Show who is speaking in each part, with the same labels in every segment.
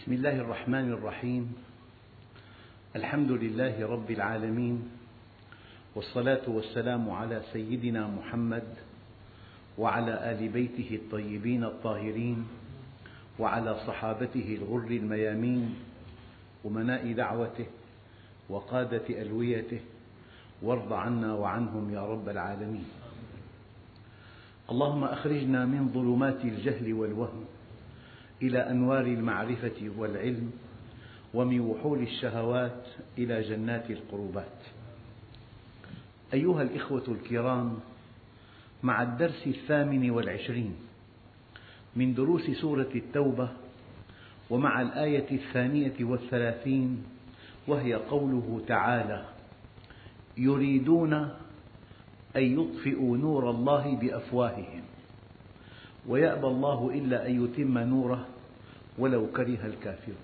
Speaker 1: بسم الله الرحمن الرحيم. الحمد لله رب العالمين، والصلاة والسلام على سيدنا محمد وعلى آل بيته الطيبين الطاهرين وعلى صحابته الغر الميامين، أمناء دعوته وقادة ألويته، وارض عنا وعنهم يا رب العالمين. اللهم أخرجنا من ظلمات الجهل والوهم إلى أنوار المعرفة والعلم، ومن وحول الشهوات إلى جنات القربات. أيها الإخوة الكرام، مع الدرس 28 من دروس سورة التوبة، ومع الآية 32، وهي قوله تعالى: يريدون أن يطفئوا نور الله بأفواههم ويأبى الله إلا أن يتم نوره ولو كره الكافرون.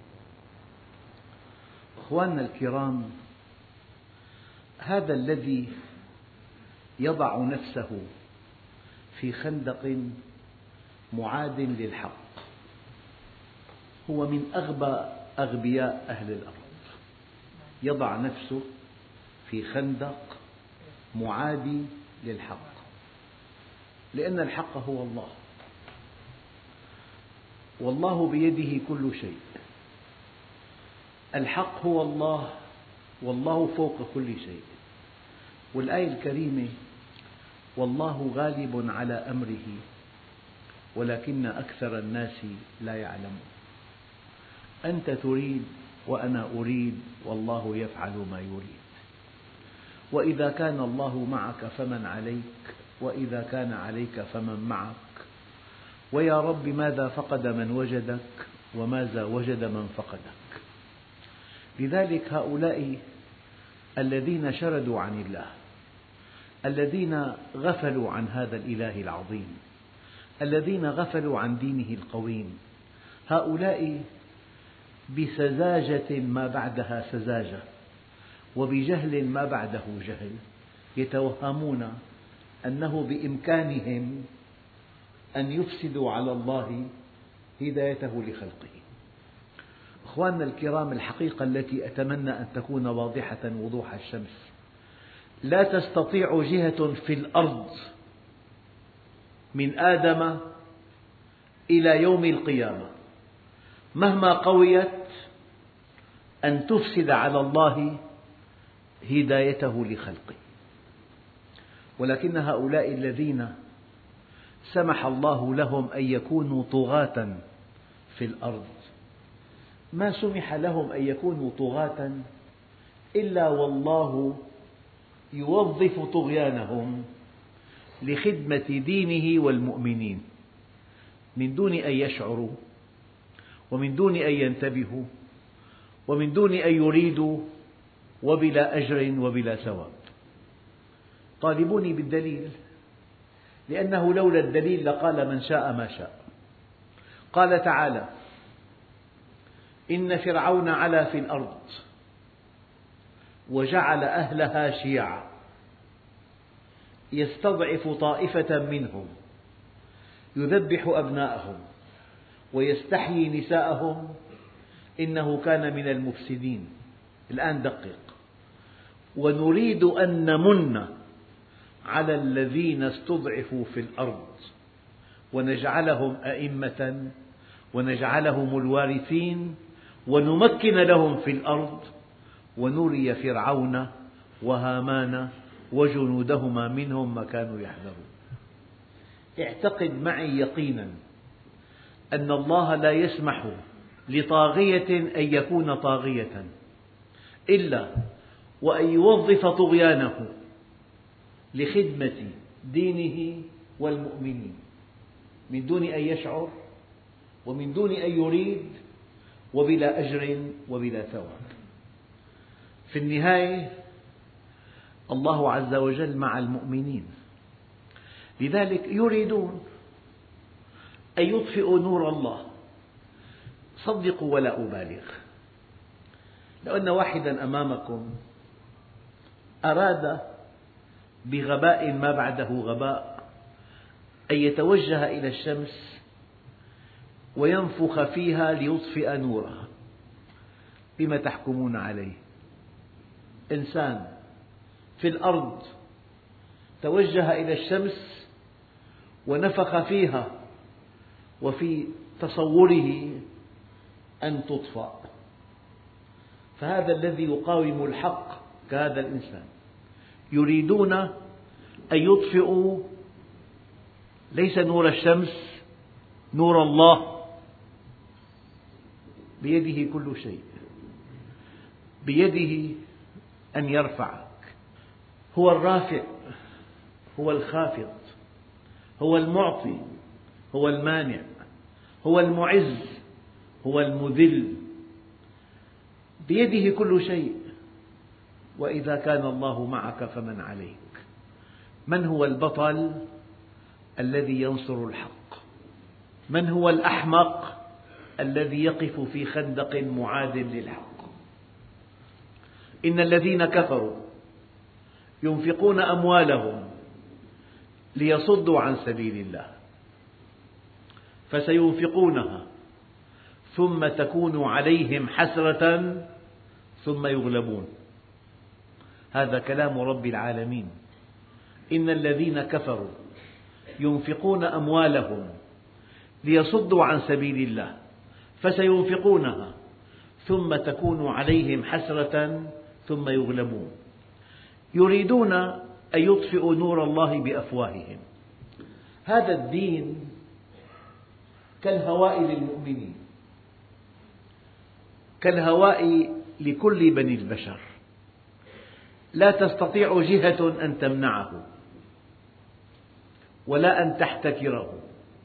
Speaker 1: أخواننا الكرام، هذا الذي يضع نفسه في خندق معاد للحق هو من أغبى أغبياء أهل الأرض. يضع نفسه في خندق معادي للحق، لأن الحق هو الله، والله بيده كل شيء. الحق هو الله، والله فوق كل شيء. والآية الكريمة: والله غالب على أمره ولكن أكثر الناس لا يعلمون. أنت تريد وأنا أريد، والله يفعل ما يريد. وإذا كان الله معك فمن عليك، وإذا كان عليك فمن معك. ويا رب ماذا فقد من وجدك، وماذا وجد من فقدك. لذلك هؤلاء الذين شردوا عن الله، الذين غفلوا عن هذا الإله العظيم، الذين غفلوا عن دينه القويم، هؤلاء بسذاجة ما بعدها سذاجة، وبجهل ما بعده جهل، يتوهمون أنه بإمكانهم أن يفسدوا على الله هدايته لخلقه. أخواننا الكرام، الحقيقة التي أتمنى أن تكون واضحة وضوح الشمس: لا تستطيع جهة في الأرض من آدم إلى يوم القيامة مهما قويت أن تفسد على الله هدايته لخلقه. ولكن هؤلاء الذين سمح الله لهم أن يكونوا طغاة في الأرض، ما سمح لهم أن يكونوا طغاة إلا والله يوظف طغيانهم لخدمة دينه والمؤمنين، من دون أن يشعروا، ومن دون أن ينتبهوا، ومن دون أن يريدوا، وبلا أجر وبلا ثواب. طالبوني بالدليل، لأنه لولا الدليل لقال من شاء ما شاء. قال تعالى: إن فرعون علا في الأرض وجعل أهلها شيعا يستضعف طائفة منهم يذبح أبناءهم ويستحيي نساءهم إنه كان من المفسدين. الآن دقق: ونريد أن نمن على الذين استضعفوا في الأرض ونجعلهم أئمة ونجعلهم الوارثين ونمكن لهم في الأرض ونري فرعون وهامان وجنودهما منهم ما كانوا يحذرون. اعتقد معي يقينا أن الله لا يسمح لطاغية أن يكون طاغية إلا وأن يوظف طغيانه لخدمة دينه والمؤمنين، من دون أن يشعر، ومن دون أن يريد، وبلا أجر وبلا ثواب. في النهاية الله عز وجل مع المؤمنين، لذلك يريدون أن يطفئوا نور الله. صدقوا ولا أبالغ، لو أن واحدا أمامكم أراد بغباء ما بعده غباء أن يتوجه إلى الشمس وينفخ فيها ليطفئ نورها. بما تحكمون عليه؟ إنسان في الأرض توجه إلى الشمس ونفخ فيها، وفي تصوره أن تطفأ. فهذا الذي يقاوم الحق كهذا الإنسان. يريدون أن يطفئوا ليس نور الشمس، نور الله. بيده كل شيء، بيده أن يرفعك. هو الرافع، هو الخافض، هو المعطي، هو المانع، هو المعز، هو المذل. بيده كل شيء. وإذا كان الله معك فمن عليك؟ من هو البطل الذي ينصر الحق؟ من هو الأحمق الذي يقف في خندق معاد للحق؟ إن الذين كفروا ينفقون أموالهم ليصدوا عن سبيل الله فسينفقونها ثم تكون عليهم حسرة ثم يغلبون. هذا كلام رب العالمين. إن الذين كفروا ينفقون أموالهم ليصدوا عن سبيل الله فسينفقونها ثم تكون عليهم حسرة ثم يغلبون. يريدون أن يطفئوا نور الله بأفواههم. هذا الدين كالهواء للمؤمنين، كالهواء لكل بني البشر، لا تستطيع جهة أن تمنعه ولا أن تحتكره.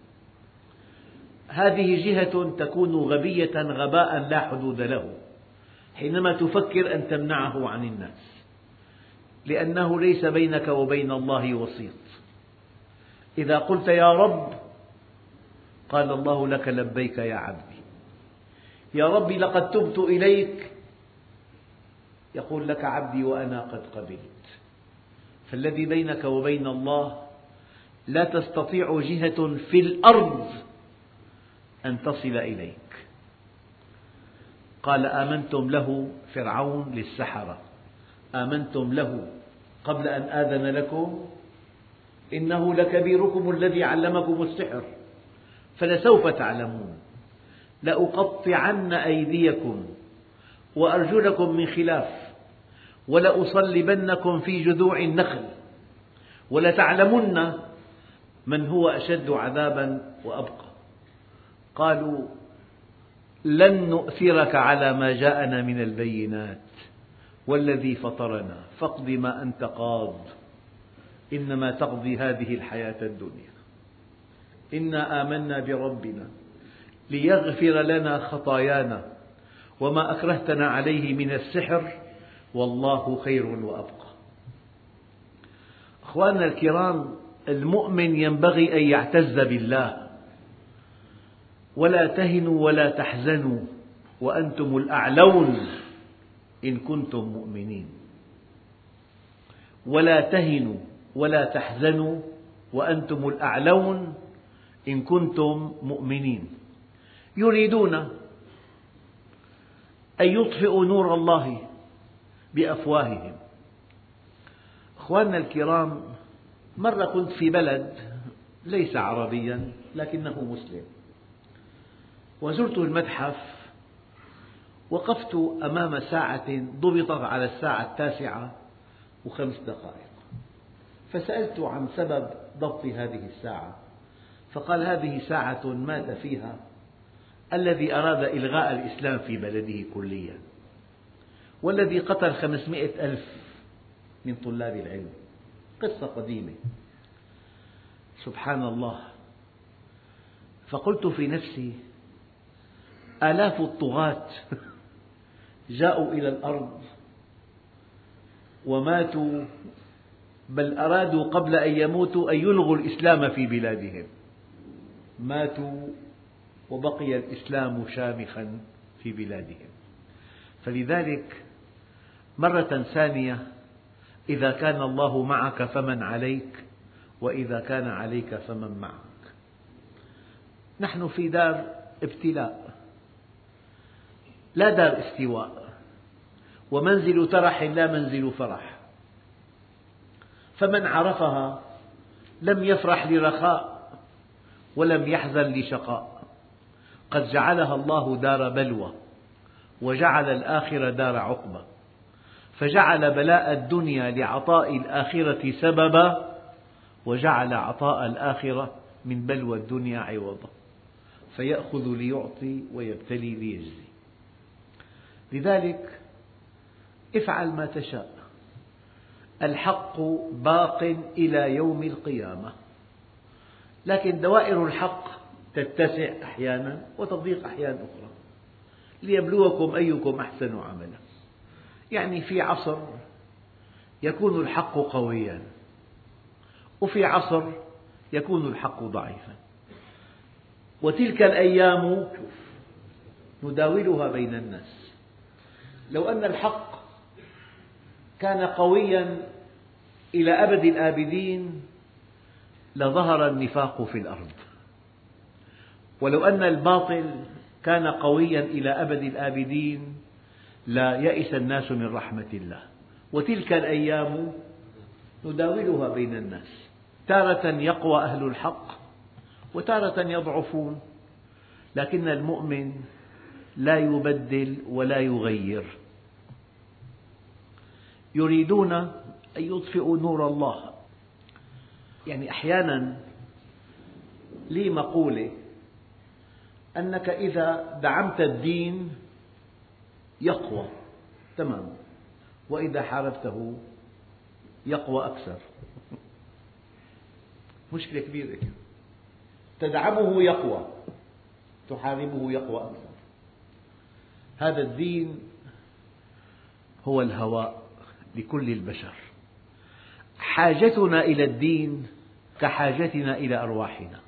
Speaker 1: هذه جهة تكون غبية غباء لا حدود له حينما تفكر أن تمنعه عن الناس، لأنه ليس بينك وبين الله وسيط. إذا قلت يا رب قال الله لك لبيك يا عبدي. يا رب لقد تبت إليك، يقول لك عبدي وأنا قد قبلت. فالذي بينك وبين الله لا تستطيع جهة في الأرض أن تصل إليك. قال آمنتم له فرعون للسحرة آمنتم له قبل أن آذن لكم إنه لكبيركم الذي علمكم السحر فلسوف تعلمون لأقطعن أيديكم وأرجلكم من خلاف ولأصلبنكم في جذوع النخل ولتعلمن من هو أشد عذابا وأبقى. قالوا لن نؤثرك على ما جاءنا من البينات والذي فطرنا فاقض ما أنت قاض إنما تقضي هذه الحياة الدنيا إنا آمنا بربنا ليغفر لنا خطايانا وما أكرهتنا عليه من السحر والله خير وأبقى. أخواننا الكرام، المؤمن ينبغي أن يعتز بالله. ولا تهنوا ولا تحزنوا وأنتم الأعلون إن كنتم مؤمنين. ولا تهنوا ولا تحزنوا وأنتم الأعلون إن كنتم مؤمنين. يريدون أن يطفئوا نور الله بأفواههم. أخواننا الكرام، مرة كنت في بلد ليس عربيا لكنه مسلم، وزرت المتحف، وقفت أمام ساعة ضبطت على الساعة 9:05، فسألت عن سبب ضبط هذه الساعة، فقال هذه ساعة مات فيها الذي أراد إلغاء الإسلام في بلده كليا، والذي قتل 500,000 من طلاب العلم. قصة قديمة. سبحان الله. فقلت في نفسي آلاف الطغاة جاءوا إلى الأرض وماتوا، بل أرادوا قبل أن يموتوا أن يلغوا الإسلام في بلادهم. ماتوا وبقي الإسلام شامخا في بلادهم. فلذلك مرة ثانية، إذا كان الله معك فمن عليك، وإذا كان عليك فمن معك. نحن في دار ابتلاء، لا دار استواء، ومنزل ترح لا منزل فرح، فمن عرفها لم يفرح لرخاء ولم يحزن لشقاء. قد جعلها الله دار بلوى وجعل الآخرة دار عقبى، فجعل بلاء الدنيا لعطاء الآخرة سببا، وجعل عطاء الآخرة من بلوى الدنيا عوضا، فيأخذ ليعطي ويبتلي ليجزي. لذلك افعل ما تشاء، الحق باق إلى يوم القيامة، لكن دوائر الحق تتسع أحيانا وتضيق أحيانا أخرى، ليبلوكم أيكم أحسن عملا. يعني في عصر يكون الحق قويا، وفي عصر يكون الحق ضعيفا، وتلك الأيام نداولها بين الناس. لو أن الحق كان قويا إلى أبد الآبدين لظهر النفاق في الأرض، ولو أن الباطل كان قويا إلى أبد الآبدين لا يئس الناس من رحمة الله. وتلك الأيام نداولها بين الناس، تارة يقوى أهل الحق وتارة يضعفون، لكن المؤمن لا يبدل ولا يغير. يريدون أن يطفئوا نور الله. يعني أحيانا لي مقولة أنك إذا دعمت الدين يقوى تمام، وإذا حاربته يقوى أكثر. مشكلة كبيرة، تدعمه يقوى، تحاربه يقوى أكثر. هذا الدين هو الهواء لكل البشر، حاجتنا إلى الدين كحاجتنا إلى أرواحنا.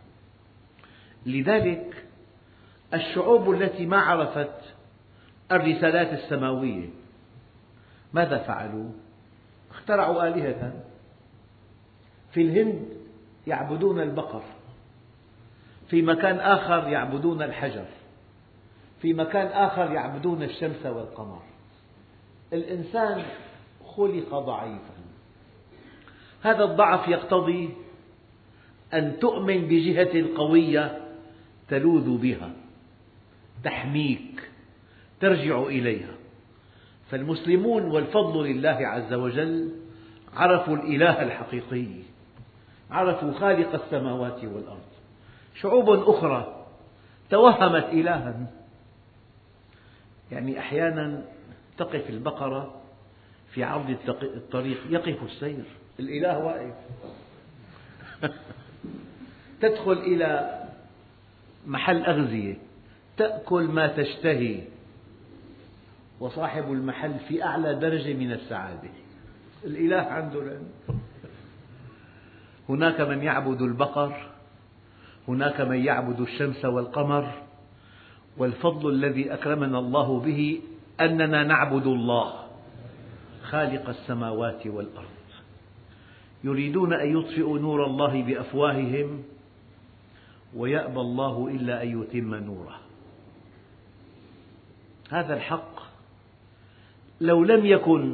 Speaker 1: لذلك الشعوب التي ما عرفت الرسالات السماوية ماذا فعلوا؟ اخترعوا آلهة. في الهند يعبدون البقر، في مكان آخر يعبدون الحجر، في مكان آخر يعبدون الشمس والقمر. الإنسان خلق ضعيفا، هذا الضعف يقتضي أن تؤمن بجهة قوية تلوذ بها، تحميك، ترجع إليها. فالمسلمون والفضل لله عز وجل عرفوا الإله الحقيقي، عرفوا خالق السماوات والأرض. شعوب أخرى توهمت إلها، يعني أحيانا تقف البقرة في عرض الطريق يقف السير، الإله واقف. تدخل إلى محل أغذية تأكل ما تشتهي، وصاحب المحل في أعلى درجة من السعادة، الإله عنده العلم. هناك من يعبد البقر، هناك من يعبد الشمس والقمر، والفضل الذي أكرمنا الله به أننا نعبد الله خالق السماوات والأرض. يريدون أن يطفئوا نور الله بأفواههم ويأبى الله إلا أن يتم نوره. هذا الحق لو لم يكن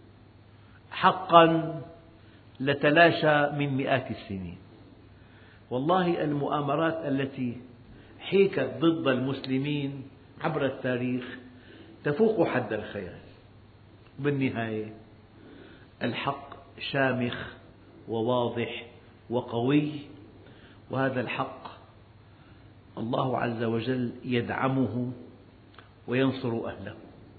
Speaker 1: حقا لتلاشى من مئات السنين. والله المؤامرات التي حيكت ضد المسلمين عبر التاريخ تفوق حد الخيال. بالنهاية الحق شامخ وواضح وقوي، وهذا الحق الله عز وجل يدعمه وينصر أهله.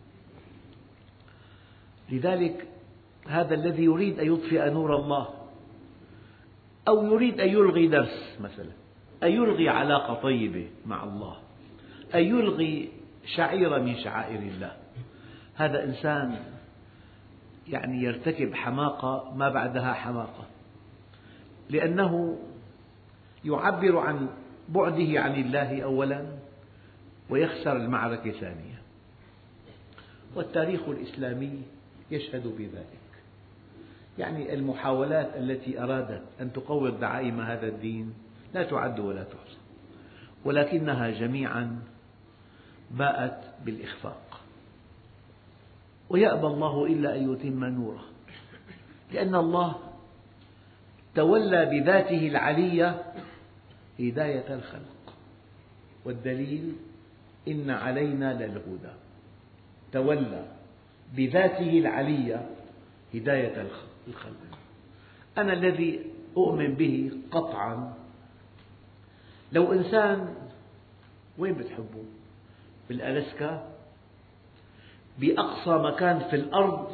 Speaker 1: لذلك هذا الذي يريد أن يطفئ نور الله، أو يريد أن يلغي درس مثلا، أن يلغي علاقة طيبة مع الله، أن يلغي شعيرة من شعائر الله، هذا إنسان يعني يرتكب حماقة ما بعدها حماقة، لأنه يعبر عن بعده عن الله أولا ويخسر المعركة ثانيا. والتاريخ الإسلامي يشهد بذلك. يعني المحاولات التي أرادت أن تقوض دعائم هذا الدين لا تعد ولا تحصى، ولكنها جميعا باءت بالإخفاق. ويأبى الله إلا أن يتم نوره، لأن الله تولى بذاته العلية هداية الخلق، والدليل إن علينا للهدى. تولى بذاته العلية هداية الخلق. أنا الذي أؤمن به قطعا، لو إنسان وين بتحبه؟ بالألاسكا، بأقصى مكان في الأرض،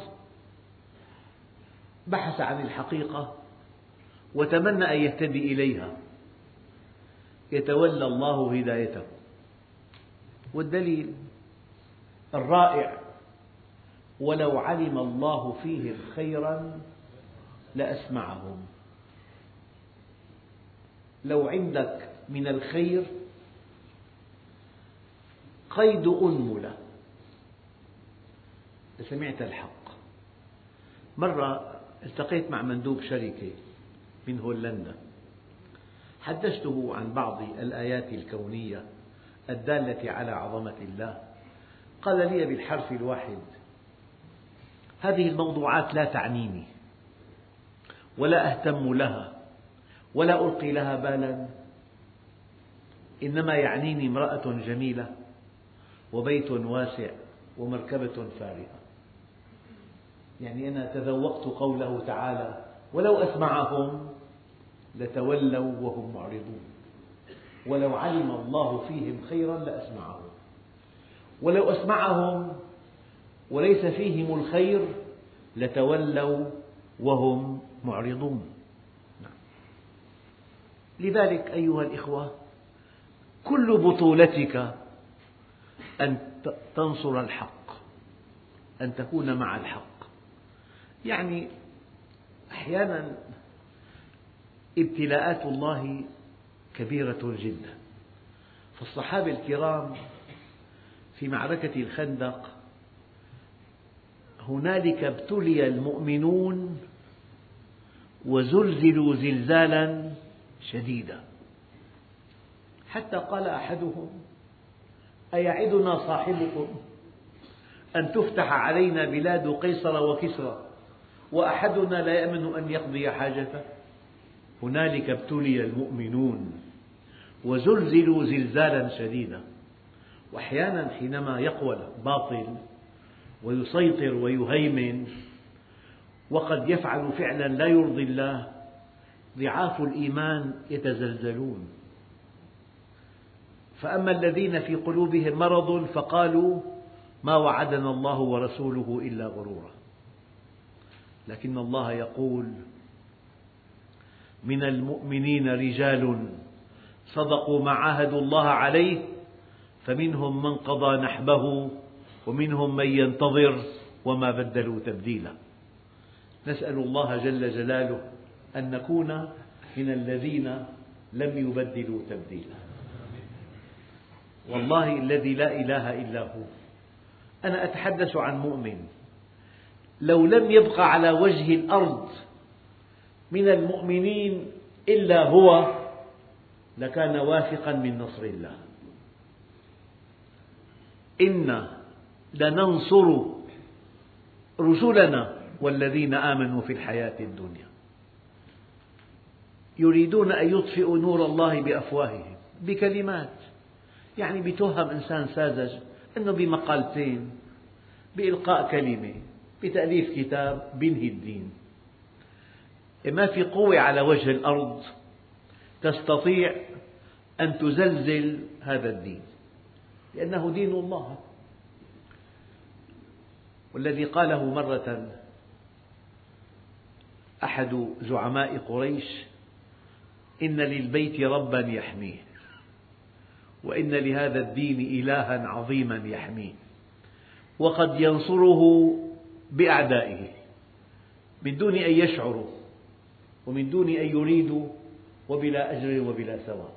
Speaker 1: بحث عن الحقيقة وتمنى أن يهتدي إليها، يتولى الله هدايته. والدليل الرائع: ولو علم الله فيهم خيرا لأسمعهم. لو عندك من الخير قيد أنملة لسمعت الحق. مرة التقيت مع مندوب شركة من هولندا، حدثته عن بعض الآيات الكونية الدالة على عظمة الله. قال لي بالحرف الواحد: هذه الموضوعات لا تعنيني ولا أهتم لها ولا ألقي لها بالا، إنما يعنيني امرأة جميلة وبيت واسع ومركبة فارهة. يعني أنا تذوقت قوله تعالى: ولو أسمعهم لتولوا وهم معرضون. ولو علم الله فيهم خيرا لأسمعهم. ولو أسمعهم وليس فيهم الخير لتولوا وهم معرضون. لذلك أيها الإخوة، كل بطولتك أن تنصر الحق، أن تكون مع الحق. يعني أحيانا ابتلاءات الله كبيرة جدا. فالصحابة الكرام في معركة الخندق هنالك ابتلي المؤمنون وزلزلوا زلزالا شديدا، حتى قال أحدهم: أيعدنا صاحبكم أن تفتح علينا بلاد قيصر وكسرى وأحدنا لا يأمن أن يقضي حاجته؟ هنالك ابتلي المؤمنون وزلزلوا زلزالا شديدا. وأحيانا حينما يقوى الباطل ويسيطر ويهيمن وقد يفعل فعلا لا يرضي الله، ضعاف الإيمان يتزلزلون. فأما الذين في قلوبهم مرض فقالوا: ما وعدنا الله ورسوله إلا غرورا. لكن الله يقول: من المؤمنين رجال صدقوا ما عاهدوا الله عليه فمنهم من قضى نحبه ومنهم من ينتظر وما بدلوا تبديلا. نسأل الله جل جلاله أن نكون من الذين لم يبدلوا تبديلا. والله الذي لا إله إلا هو، أنا أتحدث عن مؤمن لو لم يبق على وجه الأرض من المؤمنين إلا هو لكان واثقا من نصر الله. إنا لننصر رسلنا والذين آمنوا في الحياة الدنيا. يريدون أن يطفئوا نور الله بأفواههم بكلمات، يعني بتوهم إنسان ساذج أنه بمقالتين، بإلقاء كلمة، بتأليف كتاب بينهي الدين. ما في قوة على وجه الأرض تستطيع أن تزلزل هذا الدين، لأنه دين الله. والذي قاله مرة أحد زعماء قريش: إن للبيت ربا يحميه، وإن لهذا الدين إلها عظيما يحميه، وقد ينصره بأعدائه من دون أن يشعروا ومن دون أن يريدوا وبلا أجر وبلا ثواب.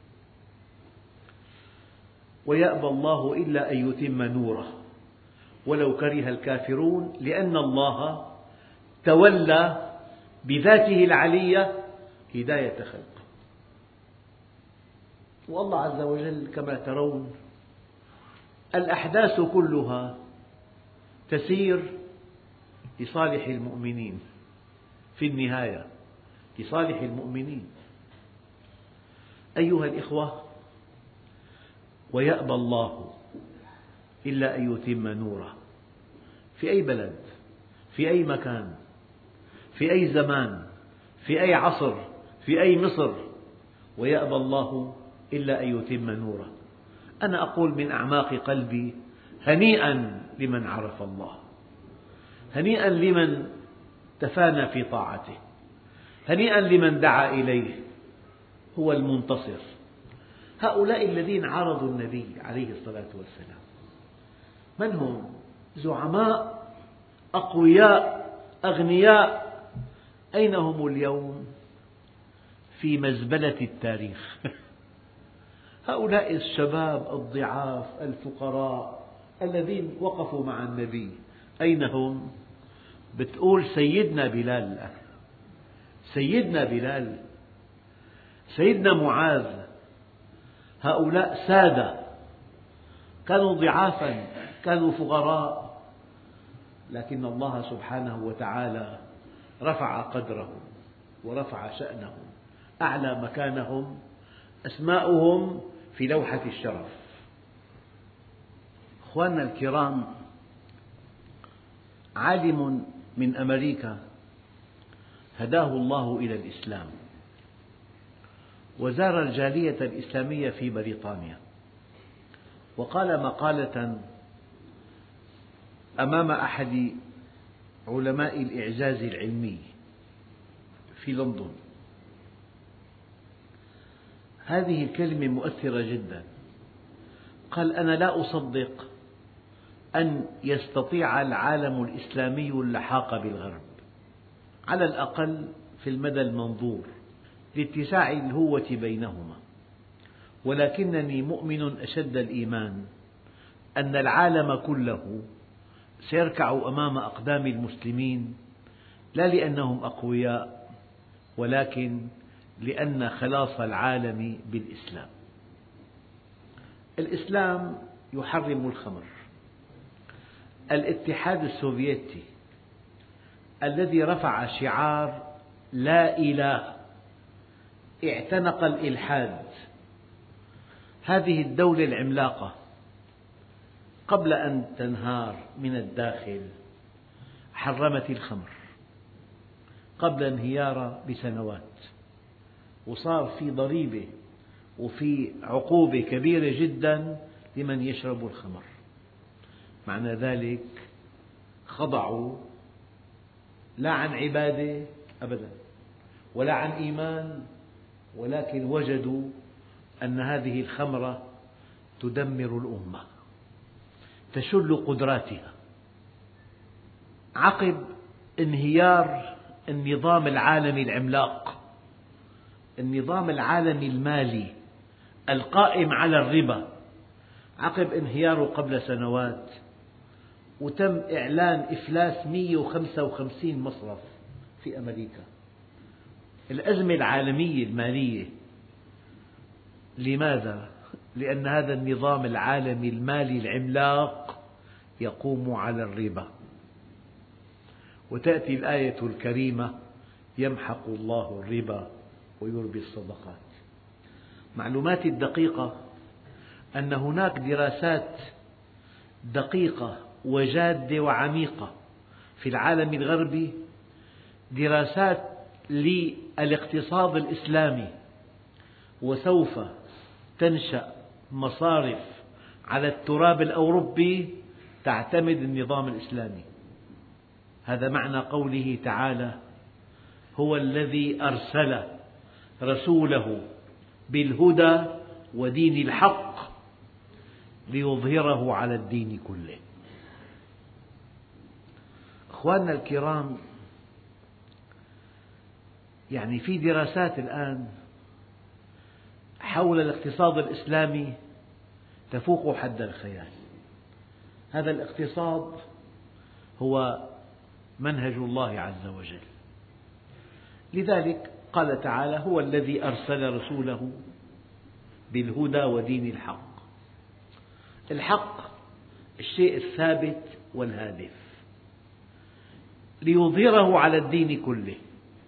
Speaker 1: ويأبى الله إلا أن يتم نوره ولو كره الكافرون، لأن الله تولى بذاته العلية هداية خلقه. والله عز وجل كما ترون الأحداث كلها تسير لصالح المؤمنين، في النهاية لصالح المؤمنين. أيها الإخوة، ويأبى الله إلا أن يتم نوره، في أي بلد، في أي مكان، في أي زمان، في أي عصر، في أي مصر، ويأبى الله إلا أن يتم نوره. أنا أقول من أعماق قلبي: هنيئا لمن عرف الله، هنيئا لمن تفانى في طاعته، هنيئا لمن دعا إليه، هو المنتصر. هؤلاء الذين عارضوا النبي عليه الصلاة والسلام من هم؟ زعماء أقوياء أغنياء. أين هم اليوم؟ في مزبلة التاريخ. هؤلاء الشباب الضعاف الفقراء الذين وقفوا مع النبي أين هم؟ بتقول سيدنا بلال الآن، سيدنا بلال، سيدنا معاذ، هؤلاء سادة كانوا ضعافا، كانوا فقراء، لكن الله سبحانه وتعالى رفع قدرهم ورفع شأنهم، أعلى مكانهم، أسماؤهم في لوحة الشرف. أخواننا الكرام، عالم من أمريكا هداه الله إلى الإسلام، وزار الجالية الإسلامية في بريطانيا، وقال مقالة أمام أحد علماء الإعجاز العلمي في لندن. هذه الكلمة مؤثرة جدا. قال: أنا لا أصدق أن يستطيع العالم الإسلامي اللحاق بالغرب، على الأقل في المدى المنظور، لاتساع الهوة بينهما، ولكنني مؤمن أشد الإيمان أن العالم كله سيركع أمام أقدام المسلمين، لا لأنهم أقوياء، ولكن لأن خلاص العالم بالإسلام. الإسلام يحرم الخمر. الاتحاد السوفيتي الذي رفع شعار لا إله اعتنق الإلحاد، هذه الدولة العملاقة قبل أن تنهار من الداخل حرمت الخمر قبل انهيارها بسنوات، وصار في ضريبة وفي عقوبة كبيرة جدا لمن يشرب الخمر. معنى ذلك خضعوا لا عن عبادة أبدا ولا عن إيمان، ولكن وجدوا أن هذه الخمرة تدمر الأمة، تشل قدراتها. عقب انهيار النظام العالمي العملاق، النظام العالمي المالي القائم على الربا، عقب انهياره قبل سنوات وتم إعلان إفلاس 155 مصرف في أمريكا. الأزمة العالمية المالية. لماذا؟ لأن هذا النظام العالمي المالي العملاق يقوم على الربا. وتأتي الآية الكريمة: يمحق الله الربا ويربي الصدقات. معلوماتي الدقيقة أن هناك دراسات دقيقة وجادة وعميقة في العالم الغربي، دراسات للاقتصاد الإسلامي، وسوف تنشأ مصارف على التراب الأوروبي تعتمد النظام الإسلامي. هذا معنى قوله تعالى: هو الذي أرسل رسوله بالهدى ودين الحق ليظهره على الدين كله. أخواننا الكرام، يعني في دراسات الآن حول الاقتصاد الإسلامي تفوق حد الخيال. هذا الاقتصاد هو منهج الله عز وجل. لذلك قال تعالى: هو الذي أرسل رسوله بالهدى ودين الحق. الحق الشيء الثابت والهادف، ليظهره على الدين كله.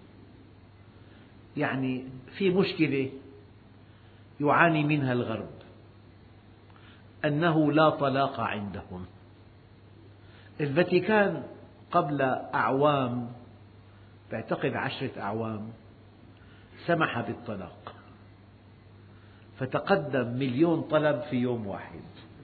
Speaker 1: يعني في مشكلة يعاني منها الغرب، أنه لا طلاق عندهم. الفاتيكان قبل أعوام، بعتقد 10 أعوام، سمح بالطلاق، فتقدم 1,000,000 طلب في يوم واحد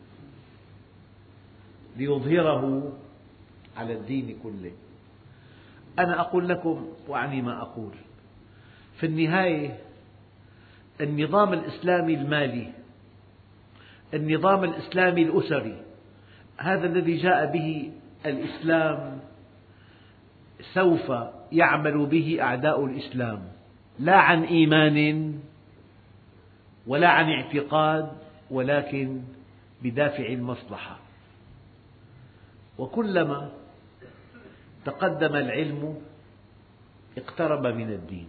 Speaker 1: ليظهره على الدين كله. أنا أقول لكم وأعني ما أقول، في النهاية النظام الإسلامي المالي، النظام الإسلامي الأسري، هذا الذي جاء به الإسلام سوف يعمل به أعداء الإسلام، لا عن إيمان ولا عن اعتقاد، ولكن بدافع المصلحة. وكلما تقدم العلم اقترب من الدين.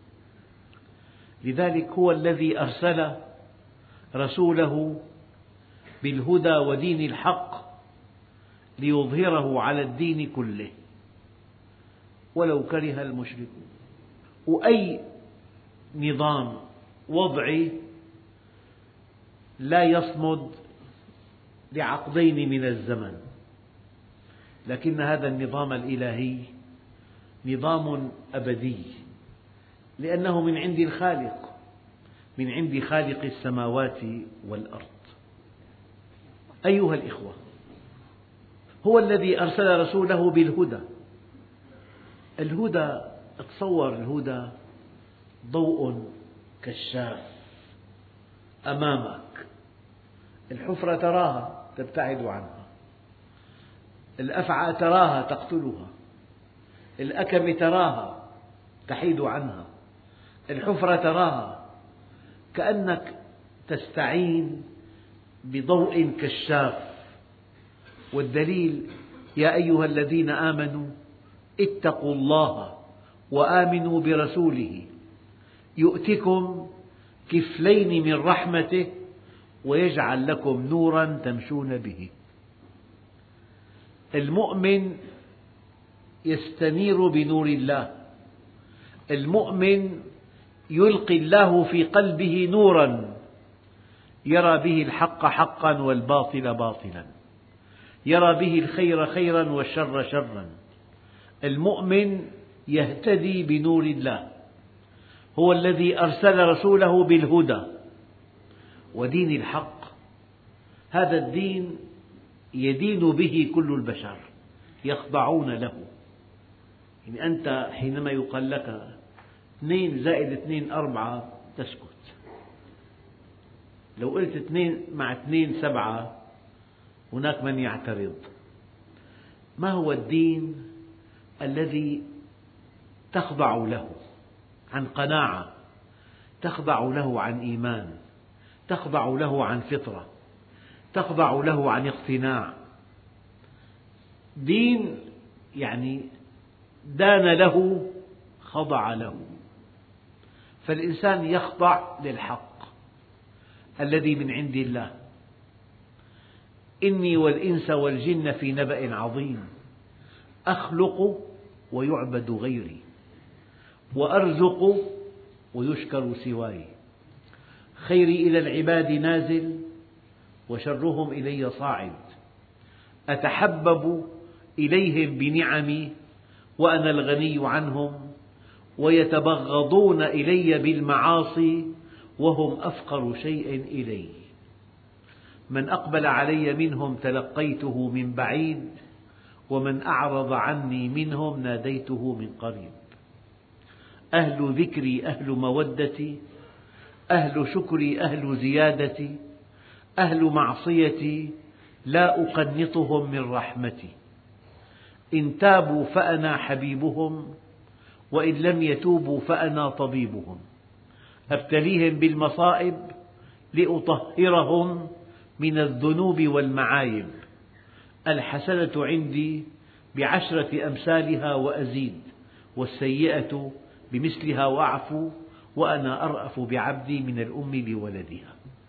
Speaker 1: لذلك هو الذي أرسل رسوله بالهدى ودين الحق ليظهره على الدين كله ولو كره المشركون. وأي نظام وضعي لا يصمد لعقدين من الزمن، لكن هذا النظام الإلهي نظام أبدي، لأنه من عند الخالق، من عند خالق السماوات والأرض. أيها الإخوة، هو الذي أرسل رسوله بالهدى. الهدى، تصور الهدى ضوء كشاف أمامك، الحفرة تراها تبتعد عنها، الأفعى تراها تقتلها، الأكمة تراها تحيد عنها، الحفرة تراها، كأنك تستعين بضوء كشاف. والدليل: يا أيها الذين آمنوا اتقوا الله وآمنوا برسوله يؤتكم كفلين من رحمته ويجعل لكم نورا تمشون به. المؤمن يستنير بنور الله، المؤمن يلقي الله في قلبه نورا يرى به الحق حقا والباطل باطلا، يرى به الخير خيرا والشر شرا. المؤمن يهتدي بنور الله. هو الذي أرسل رسوله بالهدى ودين الحق. هذا الدين يدين به كل البشر، يخضعون له. يعني أنت حينما يقال لك 2 زائد 2 4 تسكت. لو قلت 2 مع 2 7 هناك من يعترض. ما هو الدين الذي تخضع له عن قناعة، تخضع له عن إيمان، تخضع له عن فطرة، تخضع له عن اقتناع؟ دين يعني دان له، خضع له. فالإنسان يخضع للحق الذي من عند الله. إني والإنس والجن في نبأ عظيم أخلق ويعبد غيري وأرزق ويشكر سواي، خيري إلى العباد نازل وشرهم إلي صاعد، أتحبب إليهم بنعمي وأنا الغني عنهم، ويتبغضون إلي بالمعاصي وهم أفقر شيء إلي. من أقبل علي منهم تلقيته من بعيد، ومن أعرض عني منهم ناديته من قريب. أهل ذكري أهل مودتي، أهل شكري أهل زيادتي، أهل معصيتي لا أقنطهم من رحمتي. إن تابوا فأنا حبيبهم، وإن لم يتوبوا فأنا طبيبهم. أبتليهم بالمصائب لأطهرهم من الذنوب والمعايب. الحسنة عندي ب10 أمثالها وأزيد، والسيئة بمثلها وأعفو، وأنا أرأف بعبدي من الأم بولدها.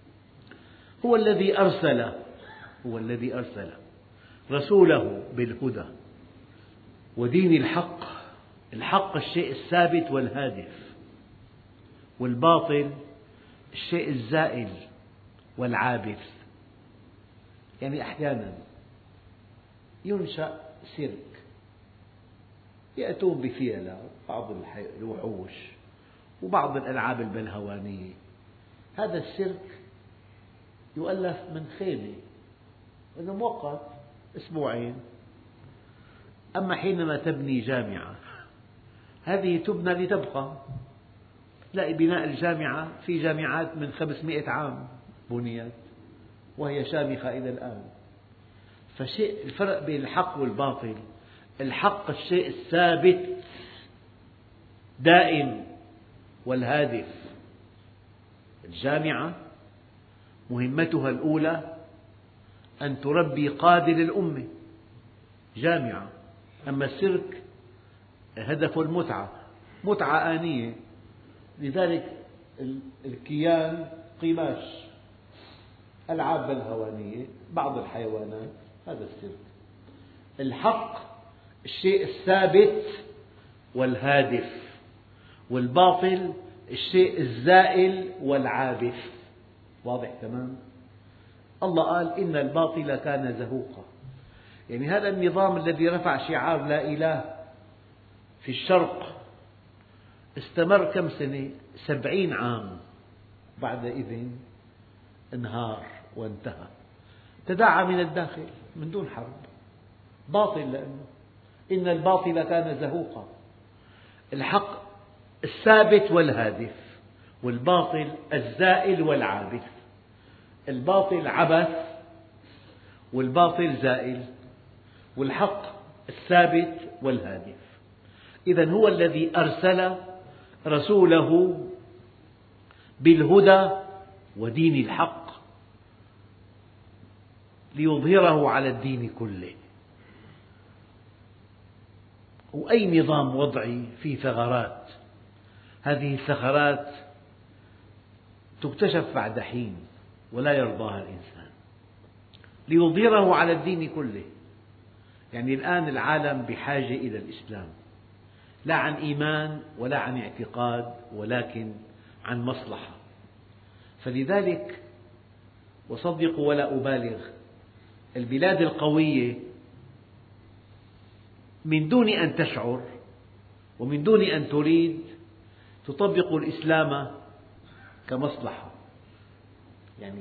Speaker 1: هو الذي أرسل رسوله بالهدى ودين الحق. الحق الشيء الثابت والهادف، والباطل الشيء الزائل والعابث. يعني أحيانا ينشأ سيرك، يأتون بفيلة بعض الوحوش وبعض الألعاب البلهوانية. هذا السيرك يؤلف من خيمة، إنه مؤقت أسبوعين. أما حينما تبني جامعة، هذه تبنى لتبقى. تلاقي بناء الجامعة، في جامعات من 500 عام بنيت وهي شامخة إلى الآن. فشيء الفرق بين الحق والباطل: الحق الشيء الثابت دائم والهادف. الجامعة مهمتها الأولى أن تربي قادة للأمة، جامعة. أما السيرك هدفه المتعة، متعة آنية. لذلك الكيان قماش، ألعاب بلهوانية، بعض الحيوانات، هذا السيرك. الحق الشيء الثابت والهادف، والباطل الشيء الزائل والعابث. واضح تمام؟ الله قال إن الباطل كان زهوقا. يعني هذا النظام الذي رفع شعار لا إله في الشرق استمر كم سنة؟ 70 عام. بعد إذن انهار وانتهى، تداعى من الداخل من دون حرب. باطل، لأنه إن الباطل كان زهوقا. الحق الثابت والهادف، والباطل الزائل والعابث. الباطل عبث والباطل زائل، والحق الثابت والهادف. إذن هو الذي أرسل رسوله بالهدى ودين الحق ليظهره على الدين كله. وأي نظام وضعي فيه ثغرات، هذه الثغرات تكتشف بعد حين ولا يرضاها الإنسان، ليظهره على الدين كله. يعني الآن العالم بحاجة إلى الإسلام، لا عن إيمان ولا عن اعتقاد، ولكن عن مصلحة. فلذلك وصدقوا ولا أبالغ، البلاد القوية من دون أن تشعر ومن دون أن تريد تطبق الإسلام كمصلحة. يعني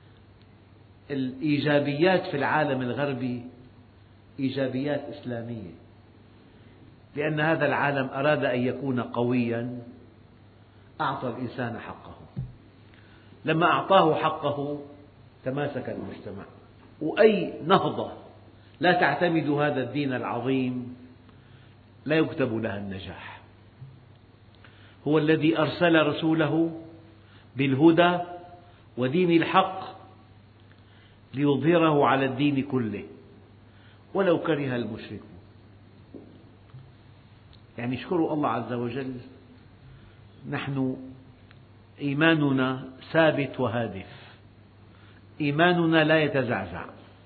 Speaker 1: الإيجابيات في العالم الغربي إيجابيات إسلامية، لأن هذا العالم أراد أن يكون قوياً، أعطى الإنسان حقه. لما أعطاه حقه تماسك المجتمع. وأي نهضة لا تعتمد هذا الدين العظيم لا يكتب لها النجاح. هو الذي أرسل رسوله بالهدى ودين الحق ليظهره على الدين كله ولو كره المشركون. يعني اشكروا الله عز وجل، نحن إيماننا ثابت وهادف، إيماننا لا يتزعزع.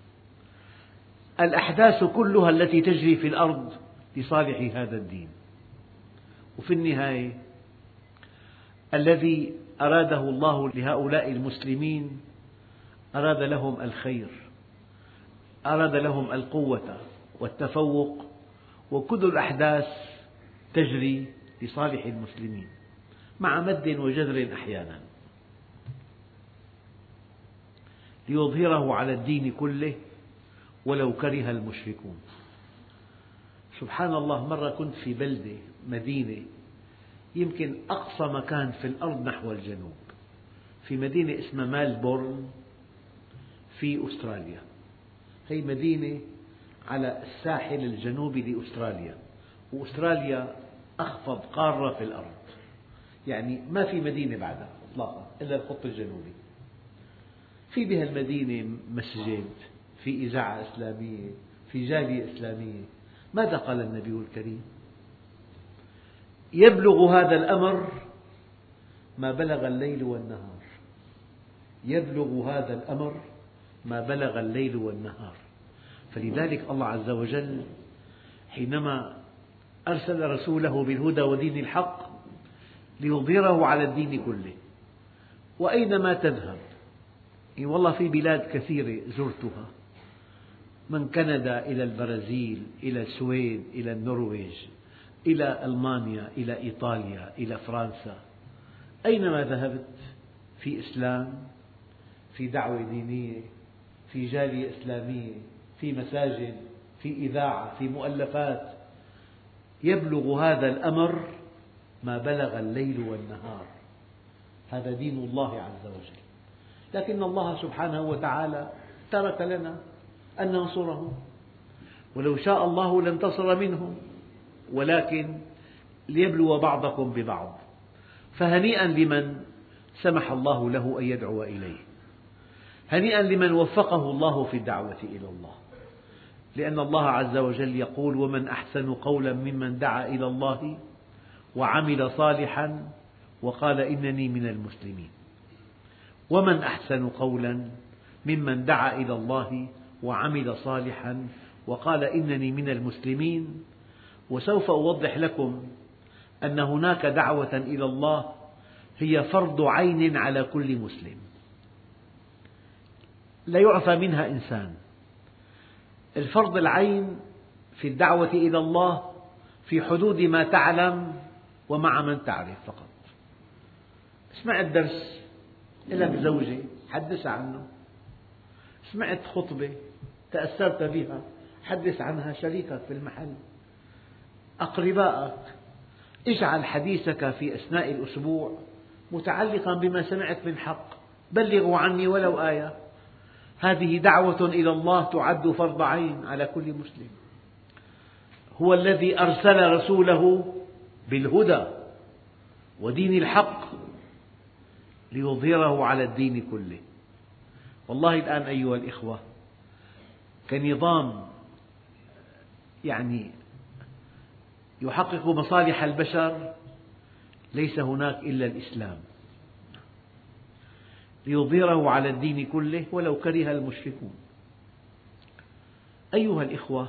Speaker 1: الأحداث كلها التي تجري في الأرض لصالح هذا الدين. وفي النهاية الذي أراده الله لهؤلاء المسلمين أراد لهم الخير، أراد لهم القوة والتفوق، وكل الأحداث تجري لصالح المسلمين مع مد وجزر أحيانا، ليظهره على الدين كله ولو كره المشركون. سبحان الله، مرة كنت في بلدة، مدينة يمكن أقصى مكان في الأرض نحو الجنوب، في مدينة اسمها مالبورن في أستراليا. هي مدينة على الساحل الجنوبي لأستراليا، وأستراليا أخفض قارة في الأرض، يعني ما في مدينة بعدها إطلاقا إلا القطب الجنوبي. في بها المدينة مسجد، في إذاعة إسلامية، في جالية إسلامية. ماذا قال النبي الكريم؟ يبلغ هذا الأمر ما بلغ الليل والنهار. يبلغ هذا الأمر ما بلغ الليل والنهار. فلذلك الله عز وجل حينما أرسل رسوله بالهدى ودين الحق ليظهره على الدين كله، وأينما تذهب، والله في بلاد كثيرة زرتها، من كندا إلى البرازيل إلى السويد إلى النرويج إلى ألمانيا إلى إيطاليا إلى فرنسا، أينما ذهبت في إسلام، في دعوة دينية، في جالية إسلامية، في مساجد، في إذاعة، في مؤلفات، يبلغ هذا الأمر ما بلغ الليل والنهار. هذا دين الله عز وجل. لكن الله سبحانه وتعالى ترك لنا أن ننصره، ولو شاء الله لانتصر منهم، ولكن ليبلو بعضكم ببعض. فهنيئا لمن سمح الله له أن يدعو إليه، هنيئا لمن وفقه الله في الدعوة إلى الله، لأن الله عز وجل يقول: ومن أحسن قولا ممن دعا إلى الله وعمل صالحا وقال إنني من المسلمين. ومن أحسن قولا ممن دعا إلى الله وعمل صالحا وقال إنني من المسلمين. وسوف أوضح لكم أن هناك دعوة إلى الله هي فرض عين على كل مسلم، لا يعفى منها إنسان. الفرض العين في الدعوة إلى الله في حدود ما تعلم ومع من تعرف فقط. سمعت درس، لك زوجة، حدث عنه. سمعت خطبة، تأثرت بها، حدث عنها شريكك في المحل. أقربائك، اجعل حديثك في أثناء الأسبوع متعلقا بما سمعت من حق. بلغوا عني ولو آية. هذه دعوة إلى الله تعد فرض عين على كل مسلم. هو الذي أرسل رسوله بالهدى ودين الحق ليظهره على الدين كله. والله الآن أيها الإخوة، كنظام يحقق مصالح البشر ليس هناك إلا الإسلام، ليظهره على الدين كله ولو كره المشركون. أيها الإخوة،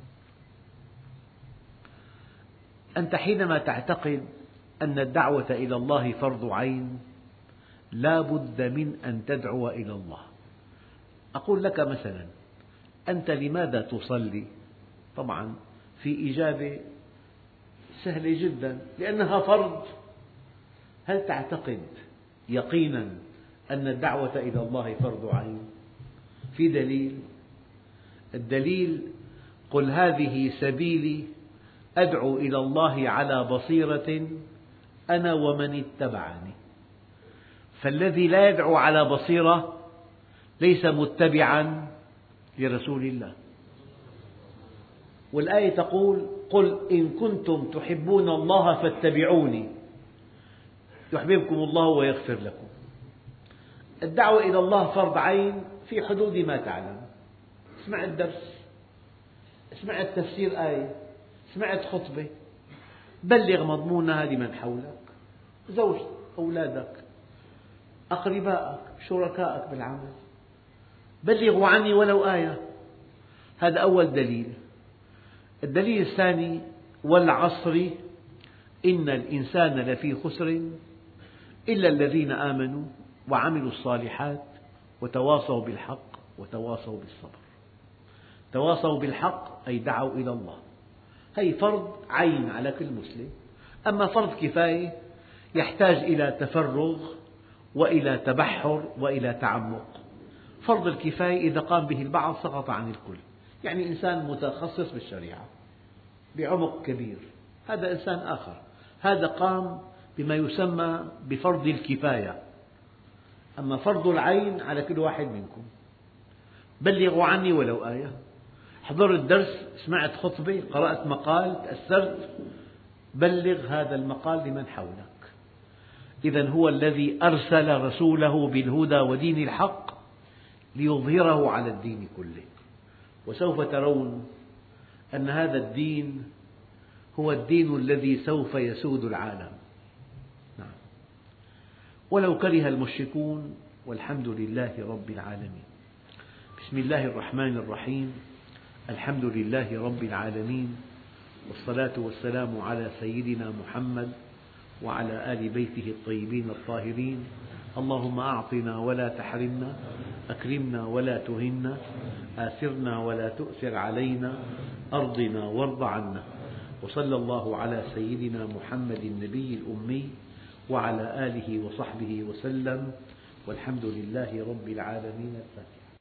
Speaker 1: أنت حينما تعتقد أن الدعوة إلى الله فرض عين لا بد من أن تدعو إلى الله. أقول لك مثلا: أنت لماذا تصلي؟ طبعا في إجابة سهلة جدا: لأنها فرض. هل تعتقد يقينا أن الدعوة إلى الله فرض عين؟ في دليل. الدليل: قل هذه سبيلي أدعو إلى الله على بصيرة أنا ومن اتبعني. فالذي لا يدعو على بصيرة ليس متبعا لرسول الله. والآية تقول: قل إن كنتم تحبون الله فاتبعوني يحببكم الله ويغفر لكم. الدعوة إلى الله فرض عين في حدود ما تعلم. سمعت درس، سمعت تفسير آية، سمعت خطبة، بلغ مضمونها لمن حولك، زوجتك، أولادك، أقربائك، شركائك بالعمل. بلغوا عني ولو آية. هذا أول دليل. الدليل الثاني: والعصر إن الإنسان لفي خسر إلا الذين آمنوا وعملوا الصالحات وتواصوا بالحق وتواصوا بالصبر. تواصوا بالحق أي دعوا إلى الله. هذه فرض عين على كل مسلم. أما فرض كفاية يحتاج إلى تفرغ وإلى تبحر وإلى تعمق. فرض الكفاية إذا قام به البعض سقط عن الكل. يعني إنسان متخصص بالشريعة بعمق كبير، هذا إنسان آخر، هذا قام بما يسمى بفرض الكفاية. أما فرض العين على كل واحد منكم. بلغوا عني ولو آية. حضرت درس، سمعت خطبة، قرأت مقال، تأثرت، بلغ هذا المقال لمن حولك. إذن هو الذي أرسل رسوله بالهدى ودين الحق ليظهره على الدين كله. وسوف ترون أن هذا الدين هو الدين الذي سوف يسود العالم. نعم. ولو كره المشركون والحمد لله رب العالمين. بسم الله الرحمن الرحيم. الحمد لله رب العالمين، والصلاة والسلام على سيدنا محمد وعلى آل بيته الطيبين الطاهرين. اللهم أعطنا ولا تحرمنا، أكرمنا ولا تهنا، آثرنا ولا تؤثر علينا، أرضنا وارض عنا. وصلى الله على سيدنا محمد النبي الأمي وعلى آله وصحبه وسلم، والحمد لله رب العالمين. الفاتحة.